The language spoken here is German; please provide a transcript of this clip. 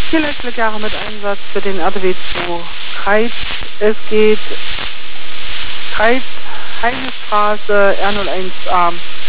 Hier Letztlichjahre mit Einsatz für den RTW 2 Kreiz. Es geht Kreiz, Heinestraße, R01A.